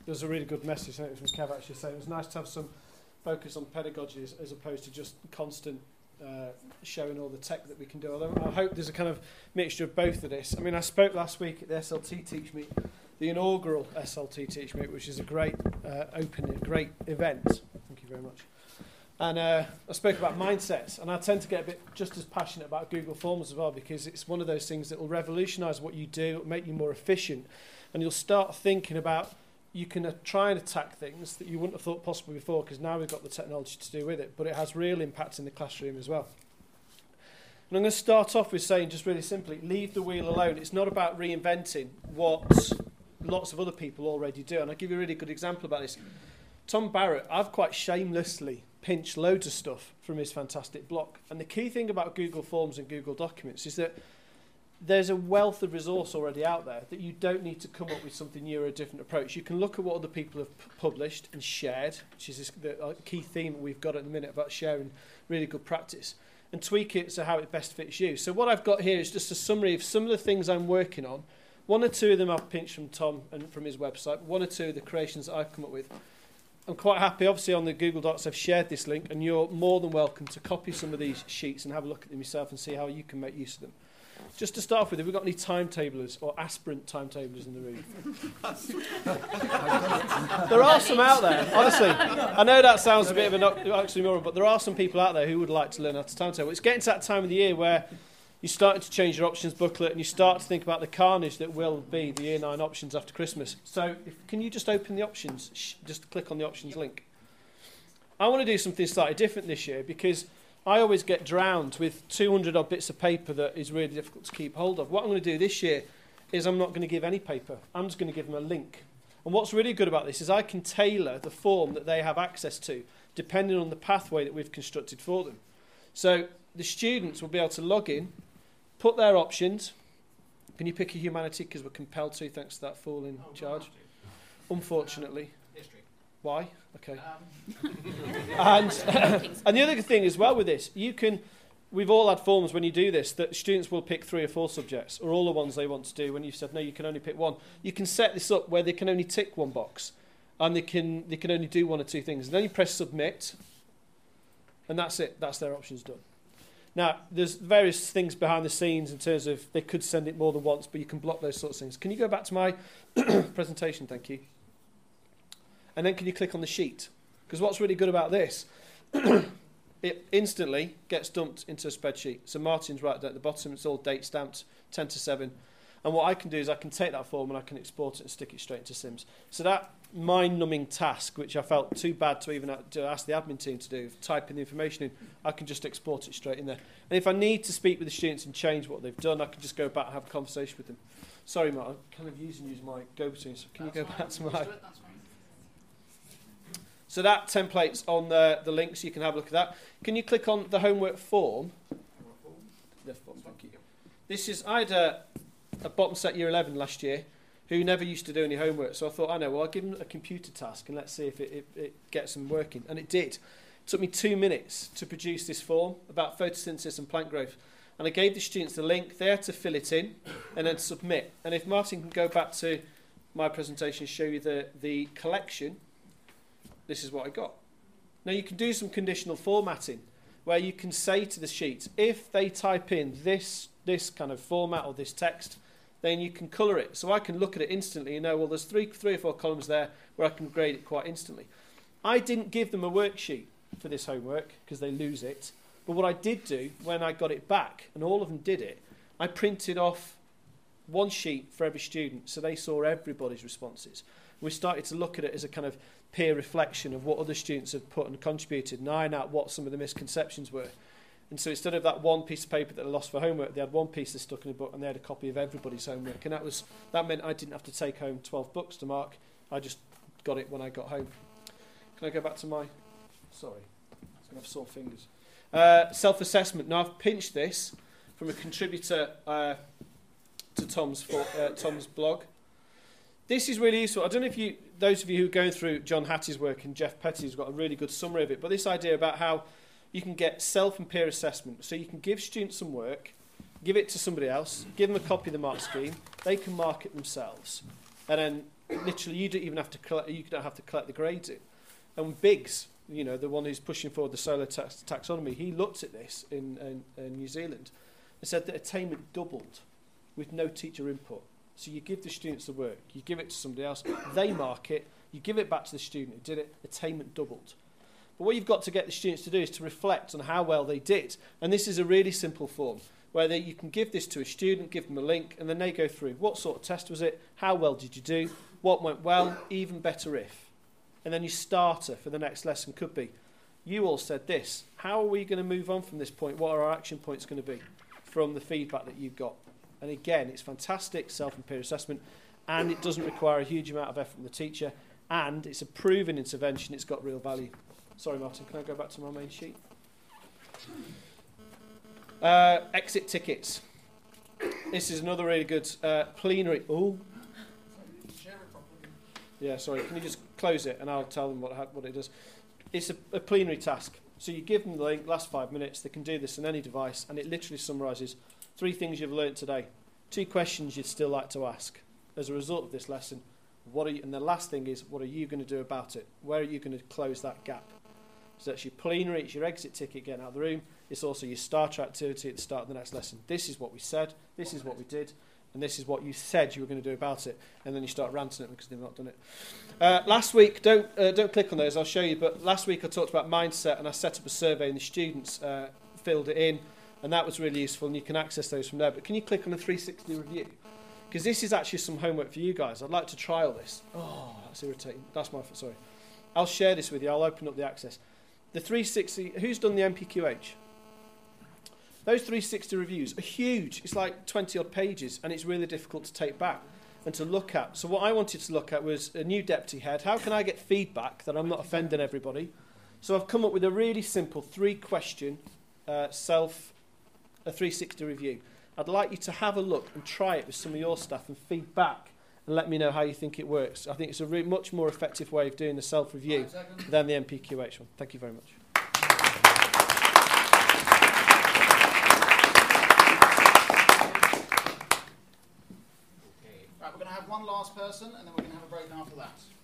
there's a really good message, I think it was from Kev actually saying it was nice to have some focus on pedagogy as opposed to just constant showing all the tech that we can do. Although I hope there's a kind of mixture of both of this. I mean, I spoke last week at the SLT Teach Meet, the inaugural SLT Teach Meet, which is a great opening, great event. Thank you very much. And I spoke about mindsets, and I tend to get a bit just as passionate about Google Forms as well, because it's one of those things that will revolutionise what you do, make you more efficient, and you'll start thinking about you can try and attack things that you wouldn't have thought possible before, because now we've got the technology to do with it, but it has real impact in the classroom as well. And I'm going to start off with saying, just really simply, leave the wheel alone. It's not about reinventing what lots of other people already do. And I'll give you a really good example about this. Tom Barrett, I've quite shamelessly pinched loads of stuff from his fantastic blog. And the key thing about Google Forms and Google Documents is that there's a wealth of resource already out there that you don't need to come up with something new or a different approach. You can look at what other people have published and shared, which is the key theme we've got at the minute about sharing really good practice, and tweak it so how it best fits you. So what I've got here is just a summary of some of the things I'm working on. One or two of them I've pinched from Tom and from his website. One or two of the creations that I've come up with. I'm quite happy, obviously, on the Google Docs I've shared this link, and you're more than welcome to copy some of these sheets and have a look at them yourself and see how you can make use of them. Just to start off with, have we got any timetablers or aspirant timetablers in the room? There are some out there, honestly. I know that sounds a bit of an oxymoron, but there are some people out there who would like to learn how to timetable. It's getting to that time of the year where you're starting to change your options booklet and you start to think about the carnage that will be the Year 9 options after Christmas. So can you just open the options? Just click on the options link. I want to do something slightly different this year because I always get drowned with 200 odd bits of paper that is really difficult to keep hold of. What I'm going to do this year is I'm not going to give any paper. I'm just going to give them a link. And what's really good about this is I can tailor the form that they have access to depending on the pathway that we've constructed for them. So the students will be able to log in, put their options. Can you pick a humanity? Because we're compelled to, thanks to that fool in charge. Unfortunately. History. Why? Okay. And the other thing as well with this, we've all had forms when you do this that students will pick 3 or 4 subjects or all the ones they want to do. When you've said no, you can only pick one. You can set this up where they can only tick one box and they can only do 1 or 2 things. And then you press submit and that's it. That's their options done. Now, there's various things behind the scenes in terms of they could send it more than once, but you can block those sorts of things. Can you go back to my presentation? Thank you. And then can you click on the sheet? Because what's really good about this, it instantly gets dumped into a spreadsheet. So Martin's right at the bottom. It's all date stamped, 10 to 7. And what I can do is I can take that form and I can export it and stick it straight into Sims. So that mind-numbing task, which I felt too bad to even to ask the admin team to do, typing the information in, I can just export it straight in there. And if I need to speak with the students and change what they've done, I can just go back and have a conversation with them. Sorry, Mark, I'm kind of using my go-between. So can you go back to my... So that template's on the link, so you can have a look at that. Can you click on the homework form? The form, thank you. This is, I had a bottom set year 11 last year who never used to do any homework. So I thought, I'll give them a computer task and let's see if it gets them working. And it did. It took me 2 minutes to produce this form about photosynthesis and plant growth. And I gave the students the link. They had to fill it in and then submit. And if Martin can go back to my presentation and show you the collection, this is what I got. Now you can do some conditional formatting where you can say to the sheets, if they type in this kind of format or this text, then you can colour it. So I can look at it instantly and know, well, there's three or four columns there where I can grade it quite instantly. I didn't give them a worksheet for this homework because they lose it. But what I did do when I got it back, and all of them did it, I printed off 1 sheet for every student so they saw everybody's responses. We started to look at it as a kind of peer reflection of what other students had put and contributed and iron out what some of the misconceptions were. And so instead of that 1 piece of paper that they lost for homework, they had 1 piece that stuck in a book and they had a copy of everybody's homework. And that meant I didn't have to take home 12 books to mark. I just got it when I got home. Can I go back to my... Sorry, I'm going to have sore fingers. Self-assessment. Now, I've pinched this from a contributor to Tom's blog. This is really useful. I don't know if those of you who are going through John Hattie's work and Jeff Petty's got a really good summary of it, but this idea about how you can get self and peer assessment. So you can give students some work, give it to somebody else, give them a copy of the mark scheme, they can mark it themselves. And then literally you don't even have to collect, you don't have to collect the grades in. And Biggs, you know, the one who's pushing forward the solar taxonomy, he looked at this in New Zealand and said that attainment doubled with no teacher input. So you give the students the work, you give it to somebody else, they mark it, you give it back to the student who did it, attainment doubled. But what you've got to get the students to do is to reflect on how well they did. And this is a really simple form, where you can give this to a student, give them a link, and then they go through, what sort of test was it, how well did you do, what went well, even better if. And then your starter for the next lesson could be, you all said this, how are we going to move on from this point, what are our action points going to be from the feedback that you've got. And again, it's fantastic self and peer assessment, and it doesn't require a huge amount of effort from the teacher, and it's a proven intervention, it's got real value. Sorry, Martin, can I go back to my main sheet? Exit tickets. This is another really good plenary. Oh, yeah, sorry. Can you just close it and I'll tell them what it does. It's a plenary task. So you give them the link, last 5 minutes. They can do this on any device, and it literally summarises 3 things you've learnt today, 2 questions you'd still like to ask as a result of this lesson. And the last thing is, what are you going to do about it? Where are you going to close that gap? So that's your plenary, it's your exit ticket getting out of the room. It's also your starter activity at the start of the next lesson. This is what we said, this is what we did, and this is what you said you were going to do about it. And then you start ranting at them because they've not done it. Last week, don't click on those, I'll show you, but last week I talked about mindset and I set up a survey and the students filled it in, and that was really useful, and you can access those from there. But can you click on the 360 review? Because this is actually some homework for you guys. I'd like to trial this. Oh, that's irritating. That's my fault, sorry. I'll share this with you. I'll open up the access. The 360, who's done the MPQH? Those 360 reviews are huge. It's like 20 odd pages, and it's really difficult to take back and to look at. So what I wanted to look at was a new deputy head. How can I get feedback that I'm not offending everybody? So I've come up with a really simple 3-question 360 review. I'd like you to have a look and try it with some of your staff and feedback and let me know how you think it works. I think it's a much more effective way of doing the self-review than the MPQH one. Thank you very much. Right, we're going to have one last person and then we're going to have a break after that.